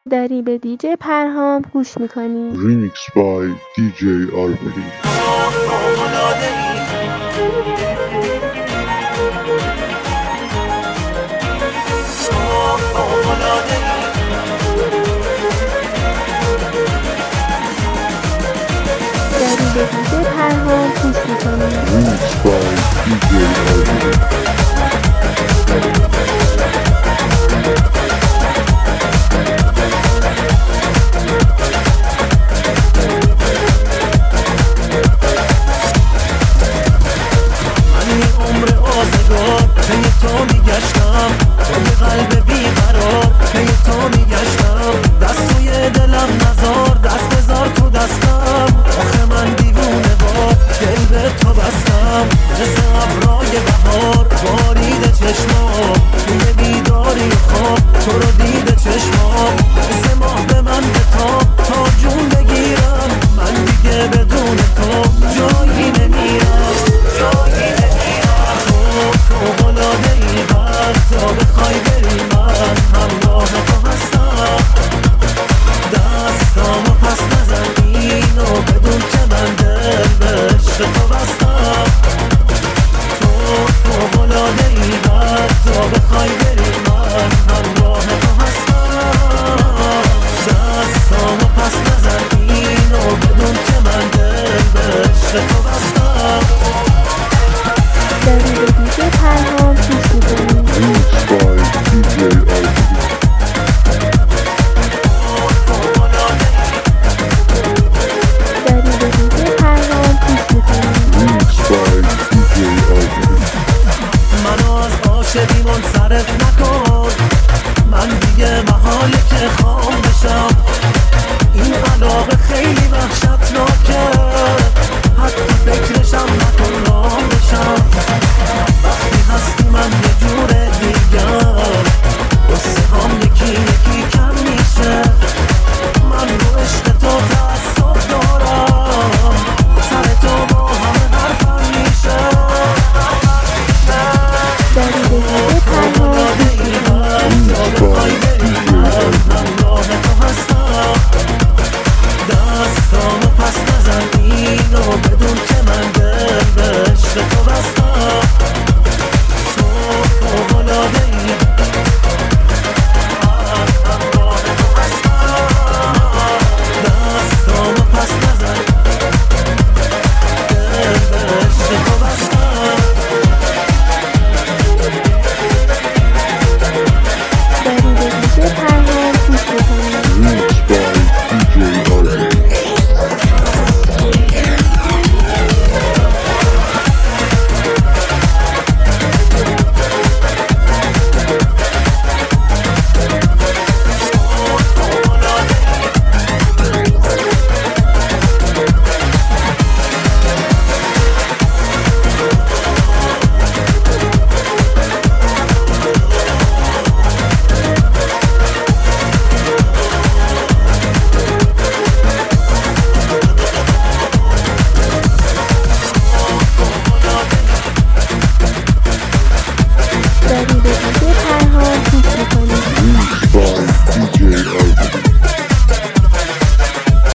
داری به دیجی پرهام گوش میکنی. Remix by DJ RPD. داری به دیجی پرهام گوش میکنی. Remix by DJ RPD. تو میگشتم توی قلب بیقرار پی تو میگشتم دستوی دلم نزار دست بذار تو دستم آخه من دیوونه با دل به تو بستم مثل ابرای بهار بارید چشمام توی بیداری خواب تو رو دیده چشمام مثل ماه به من بتاب تا جون بگیرم من دیگه بدون تو جایی نمیرم فوق‌العاده ای وقت تا بخوای بری من همراه تو هستم دستامو پس نزن اینو بدون که من دل به عشق تو بستم تو فوق‌العاده ای وقت تا بخوای بری من همراه تو هستم دستامو پس نزن اینو بدون که من دل به عشق تو بستم داری به دیجی پرهام گوش میکنی. Remix by DJ RPD. داری به دیجی پرهام گوش میکنی. Remix by DJ RPD. منو از عاشقی منصرف نکن من دیگه محاله که